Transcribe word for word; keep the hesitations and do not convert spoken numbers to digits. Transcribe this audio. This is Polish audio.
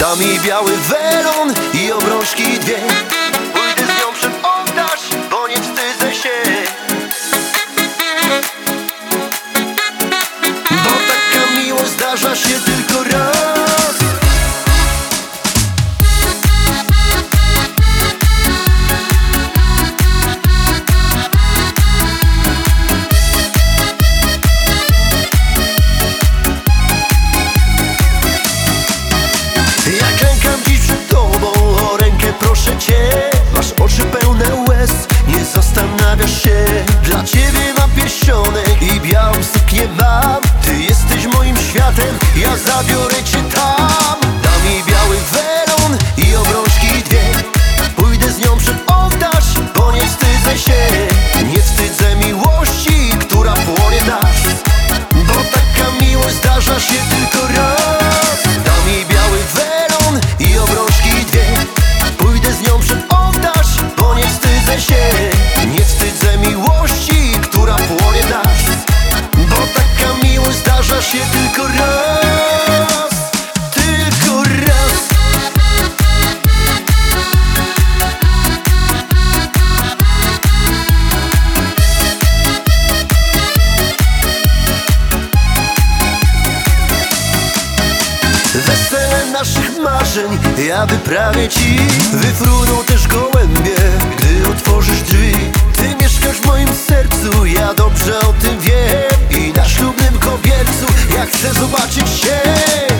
Da mi biały welon i obrączki dwie. Pójdę z nią przed ołtarz, bo nie wstydzę się. Bo taka miłość zdarza się tylko raz. Ja klękam dziś przed tobą, o rękę proszę cię. Masz oczy pełne łez, nie zastanawiasz się. Dla ciebie mam pierścionek i białą suknię mam. Ty jesteś moim światem, ja zabiorę cię tam. Da mi biały welon i obrączki dwie. Pójdę z nią przed ołtarz, bo nie wstydzę się. Nie wstydzę miłości, która płonie nas. Bo taka miłość zdarza się tylko raz. Da mi biały welon i obrączki dwie. Pójdę z nią przed ołtarz, bo nie wstydzę się. Nie wstydzę miłości, która płonie nas. Bo taka miłość zdarza się tylko raz. Tylko raz. Wesele naszych marzeń ja wyprawię ci. Wyfruną też gołębie, gdy otworzysz drzwi. Ty mieszkasz w moim sercu, ja dobrze o tym wiem. I na ślubnym kobiercu ja chcę zobaczyć się.